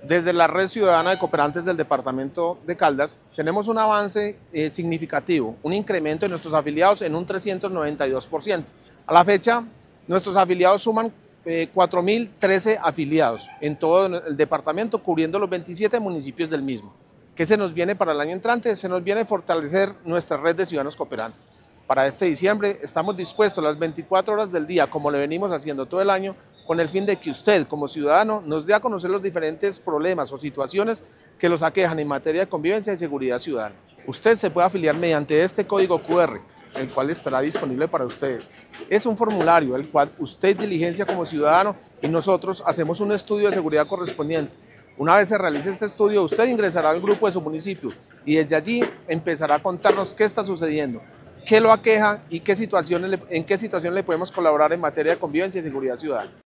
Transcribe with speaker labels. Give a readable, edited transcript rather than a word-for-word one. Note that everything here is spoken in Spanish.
Speaker 1: Desde la Red Ciudadana de Cooperantes del Departamento de Caldas tenemos un avance significativo, un incremento de nuestros afiliados en un 392%. A la fecha, nuestros afiliados suman 4.013 afiliados en todo el departamento, cubriendo los 27 municipios del mismo. ¿Qué se nos viene para el año entrante? Se nos viene fortalecer nuestra red de ciudadanos cooperantes. Para este diciembre estamos dispuestos las 24 horas del día, como le venimos haciendo todo el año, con el fin de que usted, como ciudadano, nos dé a conocer los diferentes problemas o situaciones que los aquejan en materia de convivencia y seguridad ciudadana. Usted se puede afiliar mediante este código QR, el cual estará disponible para ustedes. Es un formulario el cual usted diligencia como ciudadano y nosotros hacemos un estudio de seguridad correspondiente. Una vez se realice este estudio, usted ingresará al grupo de su municipio y desde allí empezará a contarnos qué está sucediendo, qué lo aqueja y en qué situaciones le podemos colaborar en materia de convivencia y seguridad ciudadana.